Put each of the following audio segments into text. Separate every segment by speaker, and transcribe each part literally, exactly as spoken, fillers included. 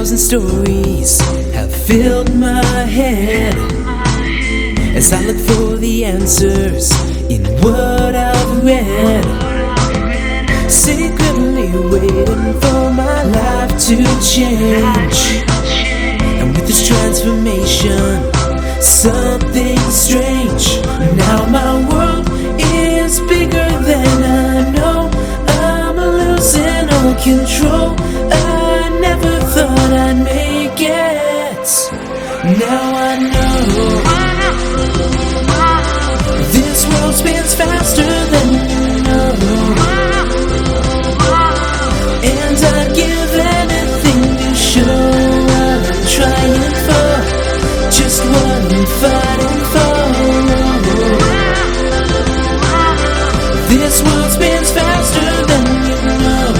Speaker 1: thousand stories have filled my head as I look for the answers in what I've read. Secretly waiting for my life to change, and with this transformation, something strange. Now my world is bigger than I know. I'm losing all control. I never thought I'd make it. Now I know this world spins faster than you know, and I'd give anything to show what I'm trying for, just what I'm fighting for. This world spins faster than you know.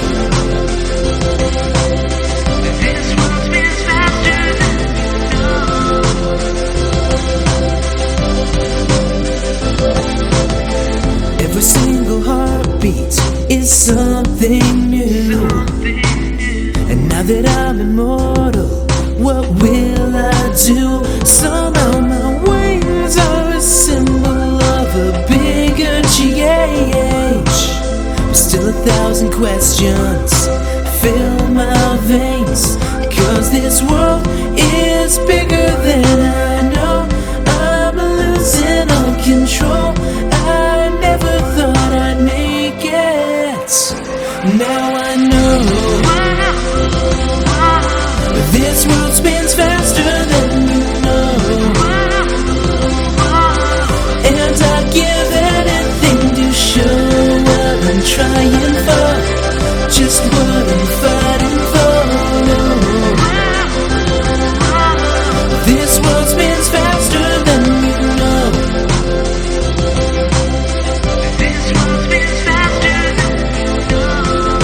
Speaker 1: This world spins faster than you know. Every single heartbeat is something new. And now that I'm immortal, what will I do? Somehow my wings are a symbol of a bigger change. But still a thousand questions fill my veins, 'cause this world is bigger than I know. I'm losing all control. I never thought I'd make it. Now I know this world spins faster than you know, and I'd give anything to show what I'm trying for, just what I'm fighting for. This world spins faster than you know. This world spins faster than you know.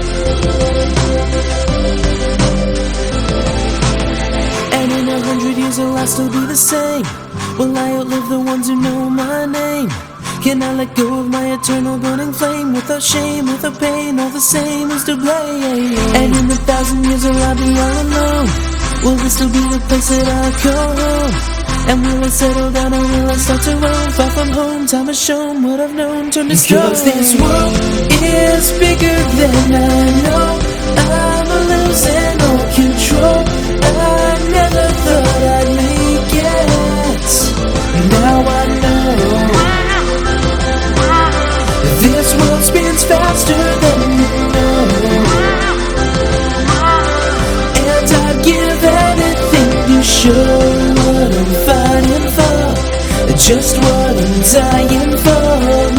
Speaker 1: And in a hundred years will I still be the same? Will I outlive the ones who know my name? Can I let go of my eternal burning flame? Without shame, without pain, all the same is to blame. And in a thousand years will I be all alone? Will this still be the place that I call home? And will I settle down or will I start to roam? Far from home, time has shown what I've known turned to stone. 'Cause this world is bigger than I know. I'm losing all control. I never thought I'd make it. Now I know this world spins faster than you know, and I'd give anything to show what I'm fighting for, just what I'm dying for.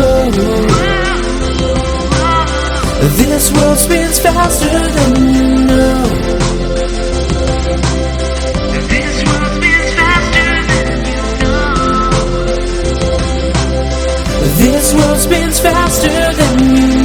Speaker 1: This world spins faster than you know. This world spins faster than you know. This world spins faster than you know.